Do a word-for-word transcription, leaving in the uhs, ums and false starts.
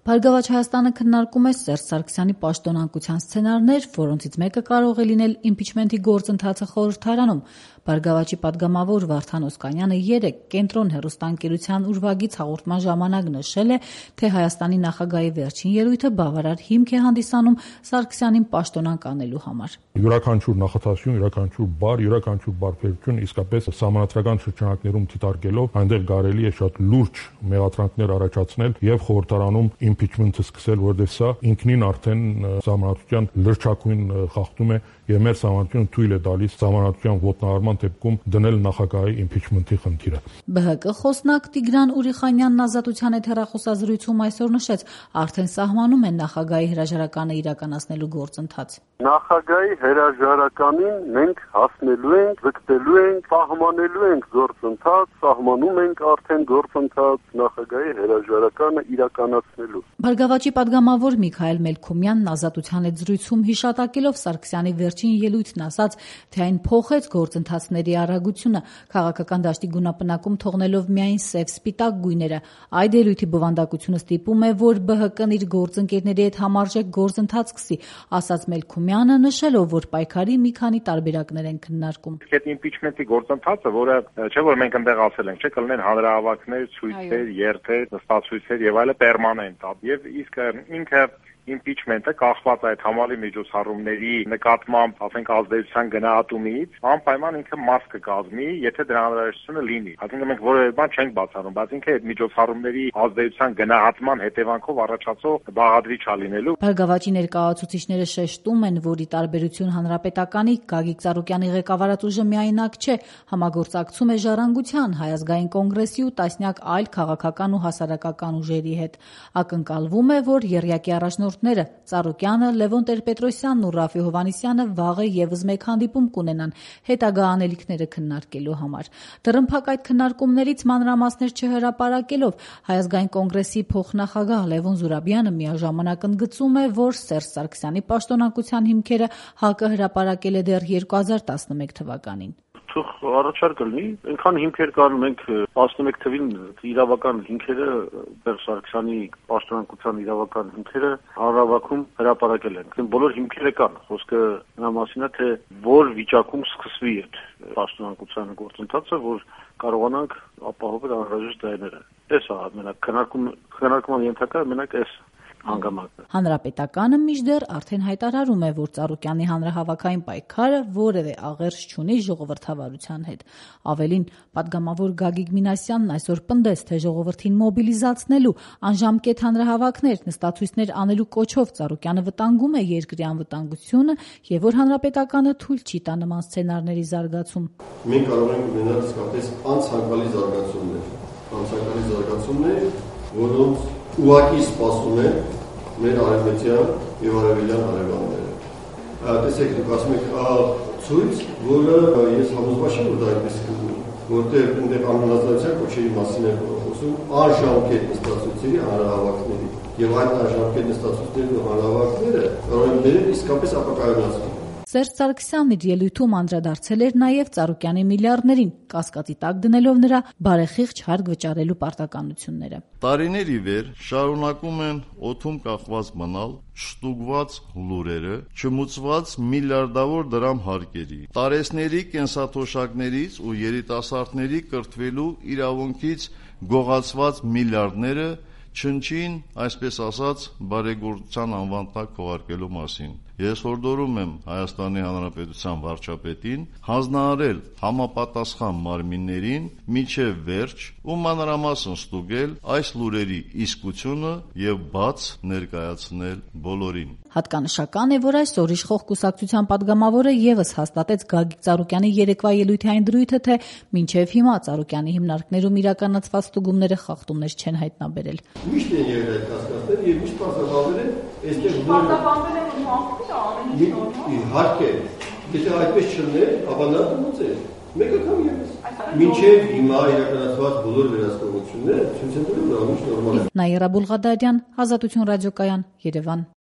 Բարգավաճ Հայաստանը քննարկում է Սերժ Սարգսյանի պաշտոնանկության սցենարներ, որոնցից մեկը կարող է լինել իմպիչմենթի գործընթացը խորհրդարանում։ Բարգավաճի պատգամավոր Վարդան Օսկանյանը երեկ Կենտրոն հեռուստաընկերության ուրվագից հաղորդման ժամանակ նշել է, թե Հայաստանի նախագահի վերջին ելույթը բավարար հիմք է հանդիսանում Սարգսյանին պաշտոնանկ անելու համար։ Յուրաքանչյուր նախաձեռնություն, յուրաքանչյուր բառ, յուրաքանչյուր բարբերություն իսկապես սահմանադրական շրջանակներում դիտարկելով այնտեղ կարելի է շատ լուրջ մեղադրանքներ առաջացնել եւ խորհրդարանում իմպիչմենթը սկսել, որովհետեւ սա ինքնին արդեն սահմանադրության լրջակույն խախտում է եւ մեր սահմանադրությունը թույլ է տալիս սահմանադրության ոտնահարման դեպքում դնել նախագահի իմպիչմենթի խնդիրը։ Բ Հ Կ խոսնակ Տիգրան Ուրիխանյանն Ազատության հետ հեռախոսազրույցում այսօր նշեց, արդեն սահմանում են նախագահի հրաժարականը իրականացնելու գործընթաց։ Նախագահի հրաժարականին մենք հասնելու ենք, ձգտելու ենք, սահմանելու ենք գործընթաց, սահմանում ենք արդեն գործընթաց նախագահի հրաժարականը իրականացնելու։ Բարգավաճի պատգամավոր Միքայել Մելքումյանն Ազատության հետ զրույցում հիշատակելով Սարգսյանի վերջին ելույթն ասաց, թե այն փոխեց գործընթացների արագությունը, քաղաքական դաշտի գունապնակում թողնելով միայն սև-սպիտակ գույները։ Այդ ելույթի բովանդակությունը ստիպում է, որ Բ Հ Կ-ն իր գործընկերների հետ համարժեք գործընթաց սկսի, ասաց Մելքումյանը, նշելով, որ պայքարի մի քանի տարբերակներ են քննարկում։ Այդ իմպիչմենթի գործընթացը, որը չէ որ մենք այնտեղ ասել ենք, չէ կլինեն հանրահավաքներ, ցույցեր, երթեր, նստացույցեր եւ այլը պերմանենտ, եւ իսկ ինքը իմպիչմենտը կախված այդ համալի միջոցառումների նկատմամբ, ասենք, ազդեցության գնահատումից, անպայման ինքը մաս կկազմի, եթե դրա անհրաժեշտությունը լինի։ Այսինքն մենք որևէ բան չենք բացառում, բայց ինքը այդ միջոցառումների ազդեցության գնահատման հետևանքով առաջացող բաղադրիչ է լինելու։ Բարգավաճի ներկայացուցիչները շեշտում են, որ ի տարբերություն Հանրապետականի Գագիկ Ծառուկյանի ղեկավարած ուժը միայնակ չէ, համագործակցում է Ժառանգության, Հայ ազգային կոնգրեսի ու տասնյակ այլ քաղաքական ու հասարակական ուժերի հետ։ Ակնկալվում է, որ եռյակի առաջնորդ Ծառուկյանը, Լևոն Տեր-Պետրոսյանն ու Ռաֆի Հովհաննիսյանը վաղը եւս մեկ հանդիպում կունենան հետագա անելիքները քննարկելու համար։ Դռնփակ այդ քննարկումներից մանրամասներ չհրապարակելով, Հայ ազգային կոնգրեսի փոխնախագահ Լևոն Զուրաբյանը միաժամանակ ընդգծում է, որ Սերժ Սարգսյանի պաշտոնանկության հիմքերը Հ Կ հրապարակել է դեռ երկու հազար տասնմեկ թվականին։ Առաջարկ լինի, այնքան հիմքեր կան, մենք տասնմեկ թվին իրավական հիմքերը, Սերժ Սարգսյանի պաշտոնանկության իրավական հիմքերը հանրահավաքում հրապարակել են։ Բոլոր հիմքերը կան, խոսքը նրա մասին է, թե որ վիճակում սկսվի այդ պաշտոնանկության գործընթացը, որ կարողանանք ապահովել անհրաժեշտ դայները։ Էս է մենակ քննարկում քննարկման ենթակա մենակ էս հանգամանքը։ Հանրապետականը մինչդեռ արդեն հայտարարում է, որ Ծառուկյանի հանրահավաքային պայքարը որևէ աղերս չունի ժողովրդավարության հետ։ Ավելին, պատգամավոր Գագիկ Մինասյանն այսօր պնդեց, թե ժողովրդին մոբիլիզացնելու, անժամկետ հանրահավաքներ, նստացույցներ անելու կոչով Ծառուկյանը վտանգում է երկրի անվտանգությունը եւ որ Հանրապետականը թույլ չի տա նման սցենարների զարգացում։ Մենք կարող ենք ունենալ իսկապես անցանկալի զարգացումներ, անցանկալի զարգացումներ, որոնց ուղղակի սպասում են մեր արևմտյան եւ արևելյան հարևանները։ Տեսեք, դուք ասում եք, ցույց, որը ես համոզված եմ, որ դա այդպես կլինի, որտեղ այնտեղ անհնազանդության կոչերի մասին է խոսում, անժամկետ նստացույցերի հանրահավաքների եւ այդ անժամկետ նստացույցներն ու հանրահավաքները կարող են դերել իսկապես ապակայունացում։ Սերժ Սարգսյանն իր ելույթում անդրադարձել էր նաև Ծառուկյանի միլիարդներին, կասկածի տակ դնելով նրա բարեխիղճ հարկ վճարելու պարտականությունները։ Տարիներ ի վեր շարունակում են օդում կախված մնալ շտուկված լուրերը, չմուծված միլիարդավոր դրամ հարկերի, տարեցների կենսաթոշակներից ու երիտասարդների կրթվելու իրավունքից գողացված միլիարդները չնչին, այսպես ասած, բարեգործության անվան տակ քողարկելու մասին։ Ես հորդորում եմ Հայաստանի Հանրապետության վարչապետին հանձնարարել համապատասխան մարմիններին մինչև վերջ ու մանրամասն ստուգել այս լուրերի իսկությունը եւ բաց ներկայացնել բոլորին։ Հատկանշական է, որ այսօր իշխող կուսակցության պատգամավորը եւս հաստատեց Գագիկ Ծառուկյանի երեկվա ելույթի այն դրույթը, թե մինչև հիմա Ծառուկյանի հիմնարկներում իրականացված ստուգումները խախտումներ չեն հայտնաբերել։ Միշտ են եղել այդ կասկածներ եւ միշտ պարզաբանել են, այստեղ պարզաբանել են իհարկե, եթե այդպես չլներ, ապա նա դիմացել։ Մեկը կամ ևս։ Մինչև հիմա իրականացված բոլոր վերահսկողությունները ցույց են տալիս, որ ամեն ինչ նորմալ է։ Նաիրա Բուլղադարյան, Ազատություն ռադիոկայան, Երևան։